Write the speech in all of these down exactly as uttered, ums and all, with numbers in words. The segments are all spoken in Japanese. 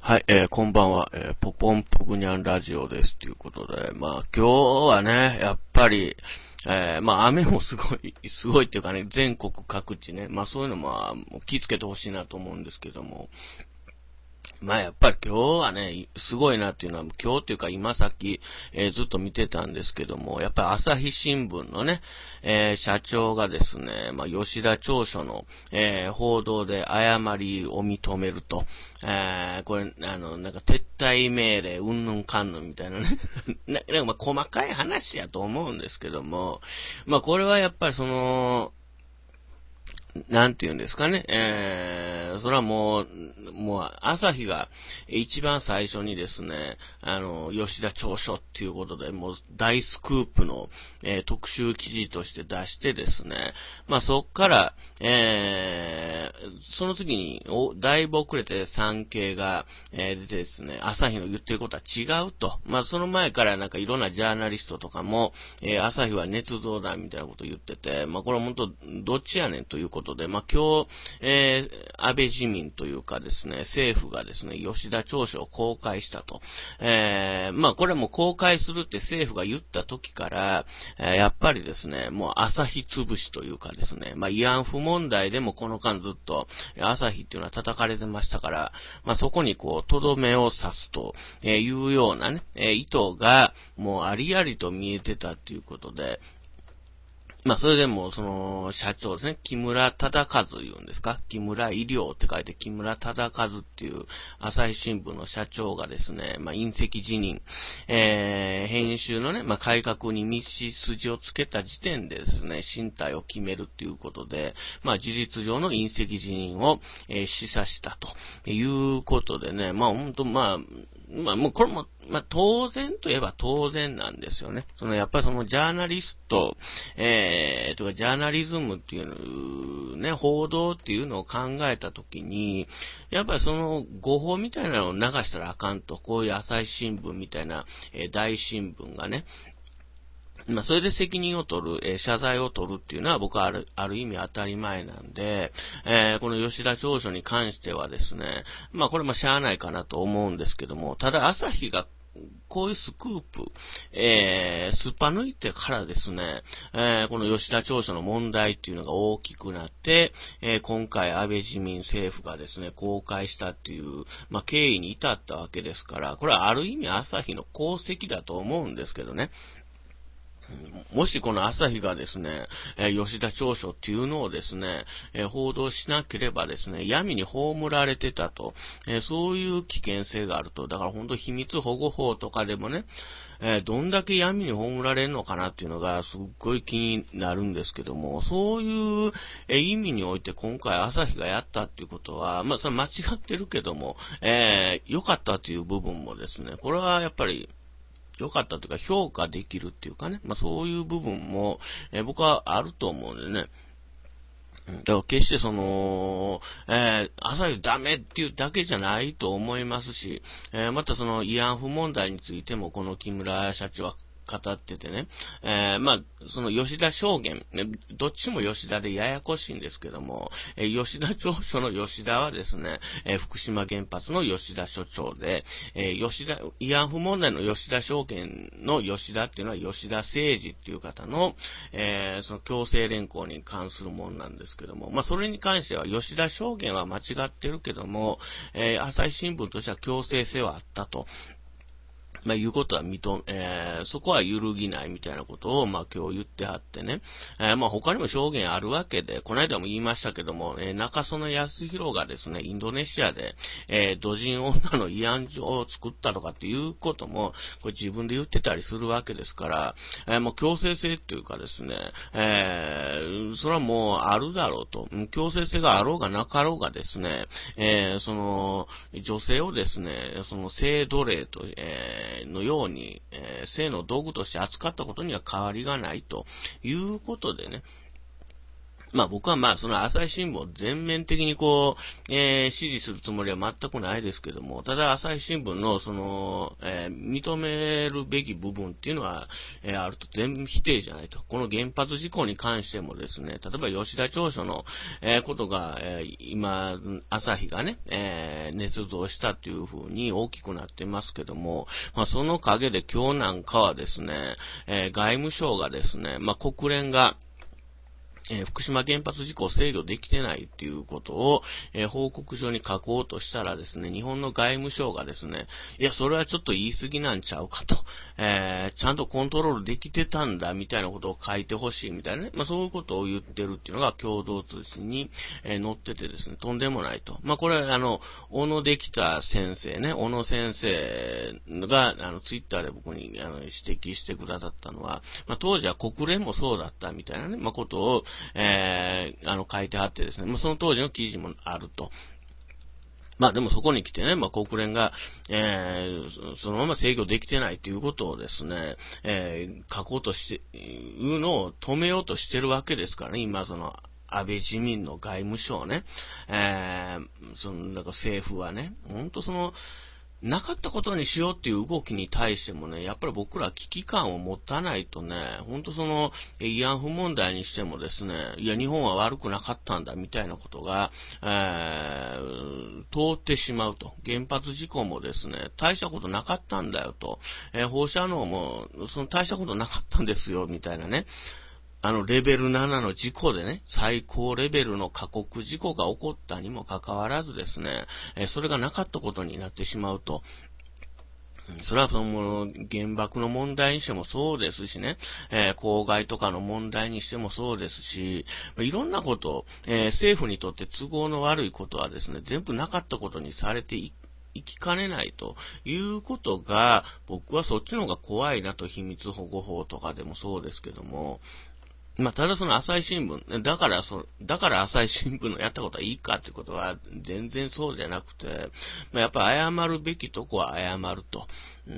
はい、えー、こんばんは、えー、ポポンプグニャンラジオです。ということで、まあ、今日はね、やっぱり、えー、まあ、雨もすごい、すごいっていうかね、全国各地ね、まあ、そういうのも、もう気をつけてほしいなと思うんですけども、まあやっぱり今日はね、すごいなっていうのは、今日っていうか今さっき、えー、ずっと見てたんですけども、やっぱり朝日新聞のね、えー、社長がですね、まあ吉田調書の、えー、報道で誤りを認めると、えー、これ、あの、なんか撤退命令、うんぬんかんぬんみたいなね、ななんかまあ細かい話やと思うんですけども、まあこれはやっぱりその、なんて言うんですかね。えー、それはもう、もう、朝日が一番最初にですね、あの、吉田調書っていうことで、もう大スクープの、えー、特集記事として出してですね、まあそっから、えー、その次に、おだいぶ遅れて産経が、えー、出てですね、朝日の言ってることは違うと。まあその前からなんかいろんなジャーナリストとかも、えー、朝日は捏造だみたいなことを言ってて、まあこれは本当、どっちやねんということで、まあ今日、えー、安倍自民というかですね、政府がですね、吉田調書を公開したと。えー、まあこれも公開するって政府が言った時から、えー、やっぱりですね、もう朝日潰しというかですね、まあ慰安婦問題でもこの間ずっと朝日っていうのは叩かれてましたから、まあそこにこう、とどめを刺すというようなね、意図がもうありありと見えてたということで、まあ、それでも、その、社長ですね、木村忠和言うんですか、木村医療って書いて木村忠和っていう朝日新聞の社長がですね、まあ、隕石辞任、えー、編集のね、まあ、改革に道筋をつけた時点でですね、進退を決めるっていうことで、まあ、事実上の隕石辞任を、えー、示唆したということでね、まあ、本当まあ、まあ、もうこれも、まあ、当然といえば当然なんですよね。その、やっぱりそのジャーナリスト、えー、とか、ジャーナリズムっていうね、報道っていうのを考えたときに、やっぱりその誤報みたいなのを流したらあかんと、こういう朝日新聞みたいな、えー、大新聞がね、まあ、それで責任を取る、えー、謝罪を取るっていうのは僕はある、ある意味当たり前なんで、えー、この吉田調書に関してはですね、まあこれもしゃあないかなと思うんですけども、ただ朝日がこういうスクープ、えー、すっぱ抜いてからですね、えー、この吉田調書の問題っていうのが大きくなって、えー、今回安倍自民政府がですね、公開したっていう、まあ、経緯に至ったわけですから、これはある意味朝日の功績だと思うんですけどね。もしこの朝日がですね、えー、吉田調書っていうのをですね、えー、報道しなければですね、闇に葬られてたと、えー、そういう危険性があると。だから本当秘密保護法とかでもね、えー、どんだけ闇に葬られるのかなっていうのがすっごい気になるんですけども、そういう、えー、意味において今回朝日がやったっていうことは、まあそれ間違ってるけども、えー、良かったという部分もですね、これはやっぱり良かったというか評価できるっていうかね、まあそういう部分も、えー、僕はあると思うんでね。だから決してその、えー、朝日ダメっていうだけじゃないと思いますし、えー、またその慰安婦問題についてもこの木村社長は語っててね、えー、まあ、その吉田証言、どっちも吉田でややこしいんですけども、えー、吉田調書の吉田はですね、えー、福島原発の吉田所長で、えー、吉田、慰安婦問題の吉田証言の吉田っていうのは吉田誠二っていう方の、えー、その強制連行に関するものなんですけども、まあ、それに関しては吉田証言は間違ってるけども、えー、朝日新聞としては強制性はあったと。まあ、いうことは認め、えー、そこは揺るぎないみたいなことを、まあ、今日言ってはってね。えー、まあ、他にも証言あるわけで、この間も言いましたけども、えー、中曽根康弘がですね、インドネシアで、えー、土人女の慰安所を作ったとかっていうことも、これ自分で言ってたりするわけですから、えー、もう強制性っていうかですね、えー、それはもうあるだろうと。強制性があろうがなかろうがですね、えー、その、女性をですね、その性奴隷と、えーのように、えー、性の道具として扱ったことには変わりがないということでね、 まあ僕はまあその朝日新聞を全面的にこう、えー、支持するつもりは全くないですけども、ただ朝日新聞のその、えー、認めるべき部分っていうのは、えー、あると全否定じゃないと。この原発事故に関してもですね、例えば吉田調書の、えー、ことが、えー、今、朝日がね、えー、捏造したっていう風に大きくなってますけども、まあその陰で今日なんかはですね、えー、外務省がですね、まあ国連が、えー、福島原発事故を制御できてないっていうことを、えー、報告書に書こうとしたらですね、日本の外務省がですね、いや、それはちょっと言い過ぎなんちゃうかと、えー、ちゃんとコントロールできてたんだみたいなことを書いてほしいみたいなね、まあそういうことを言ってるっていうのが共同通信に、えー、載っててですね、とんでもないと。まあこれはあの、小野できた先生ね、小野先生が、あの、ツイッターで僕にあの指摘してくださったのは、まあ当時は国連もそうだったみたいなね、まあことを、えー、あの、書いてあってですね、まあ、その当時の記事もあると。まあでもそこに来てね、まあ国連が、えー、そのまま制御できてないということをですね、えー、書こうとして、いうのを止めようとしてるわけですからね、今その、安倍自民の外務省ね、えー、その、なんか政府はね、ほんとその、なかったことにしようっていう動きに対してもね、やっぱり僕ら危機感を持たないとね、ほんとその、慰安婦問題にしてもですね、いや、日本は悪くなかったんだ、みたいなことが、えー、通ってしまうと。原発事故もですね、大したことなかったんだよと。えー、放射能も、その大したことなかったんですよ、みたいなね。あの、レベルななの事故でね、最高レベルの過酷事故が起こったにもかかわらずですね、えそれがなかったことになってしまうと。それはその原爆の問題にしてもそうですしね、えー、公害とかの問題にしてもそうですし、いろんなこと、えー、政府にとって都合の悪いことはですね、全部なかったことにされてい行きかねないということが、僕はそっちの方が怖いなと、秘密保護法とかでもそうですけども、まあ、ただその朝日新聞、だからそ、だから朝日新聞のやったことはいいかということは全然そうじゃなくて、まあ、やっぱ謝るべきとこは謝ると。うん、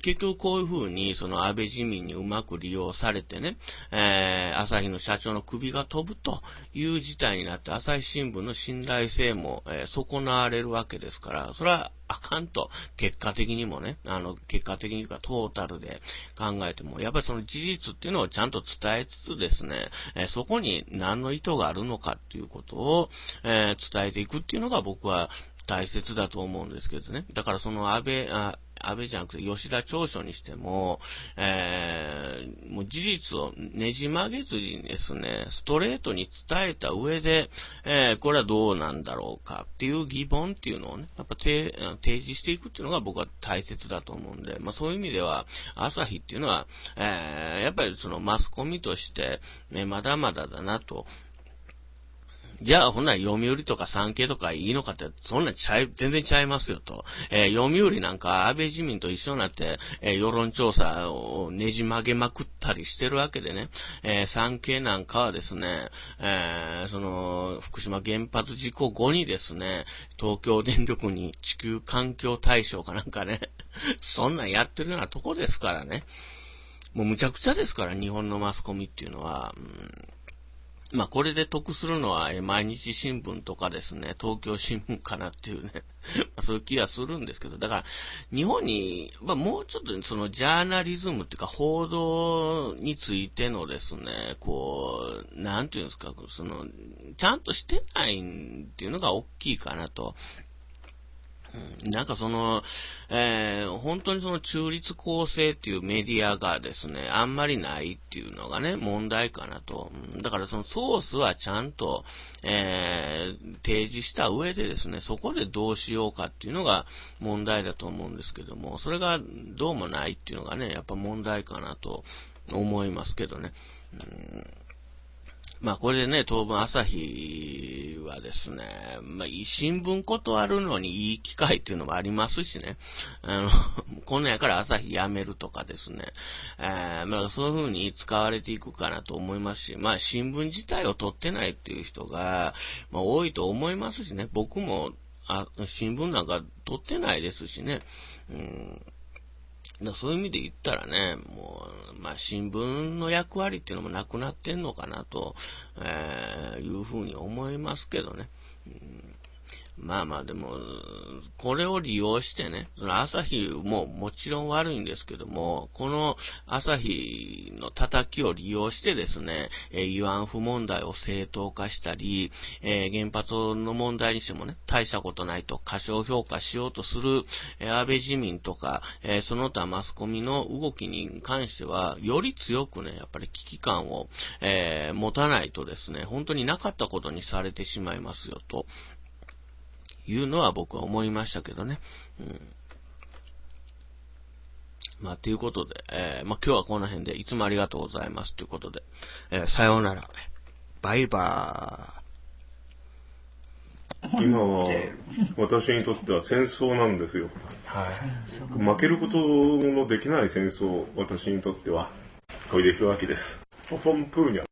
結局こういうふうにその安倍自民にうまく利用されてね、えー、朝日の社長の首が飛ぶという事態になって朝日新聞の信頼性も、えー、損なわれるわけですから、それはあかんと、結果的にもね、あの、結果的にかトータルで考えても、やっぱりその事実っていうのをちゃんと伝えつつですね、えー、そこに何の意図があるのかっていうことを、えー、伝えていくっていうのが僕は大切だと思うんですけどね。だからその安倍、あ安倍じゃなくて吉田調書にしても、えー、もう事実をねじ曲げずにですね、ストレートに伝えた上で、えー、これはどうなんだろうかっていう疑問っていうのをね、やっぱ提示していくっていうのが僕は大切だと思うんで、まあそういう意味では、朝日っていうのは、えー、やっぱりそのマスコミとして、ね、まだまだだなと、じゃあ、ほんなら読売とか産経とかいいのかって、そんなちゃい、全然ちゃいますよと。えー、読売なんか安倍自民と一緒になって、えー、世論調査をねじ曲げまくったりしてるわけでね。えー、産経なんかはですね、えー、その、福島原発事故後にですね、東京電力に地球環境大賞かなんかね、そんなんやってるようなとこですからね。もうむちゃくちゃですから、日本のマスコミっていうのは。うん、まあ、これで得するのは、毎日新聞とかですね、東京新聞かなっていうね、そういう気がするんですけど、だから、日本に、まあ、もうちょっとそのジャーナリズムっていうか、報道についてのですね、こう、なんていうんですか、その、ちゃんとしてないっていうのが大きいかなと。なんかその、えー、本当にその中立公正っていうメディアがですね、あんまりないっていうのがね、問題かなと。だからそのソースはちゃんと、えー、提示した上でですね、そこでどうしようかっていうのが問題だと思うんですけども、それがどうもないっていうのがね、やっぱ問題かなと思いますけどね。うん、まあこれでね、当分朝日はですね、まあ新聞断るのにいい機会っていうのもありますしね、あの、こんなんやから朝日やめるとかですね、えー、まあそういう風に使われていくかなと思いますし、まあ新聞自体を取ってないっていう人が、まあ多いと思いますしね、僕も、あ、新聞なんか取ってないですしね、うん、 だそういう意味で言ったらね、もう、まあ、新聞の役割っていうのもなくなってんのかなと、えー、いうふうに思いますけどね。うん、まあまあでも、これを利用してね、その朝日ももちろん悪いんですけども、この朝日の叩きを利用してですね、えー、慰安婦問題を正当化したり、えー、原発の問題にしてもね、大したことないと過小評価しようとする、えー、安倍自民とか、えー、その他マスコミの動きに関しては、より強くね、やっぱり危機感を、えー、持たないとですね、本当になかったことにされてしまいますよと。いうのは僕は思いましたけどね。うん。まあ、ということで、えー、まあ今日はこの辺でいつもありがとうございますということで、えー、さようなら。バイバーイ。今は私にとっては戦争なんですよ。はい。負けることのできない戦争、私にとっては。小出弘明です。ポポンプーニャ。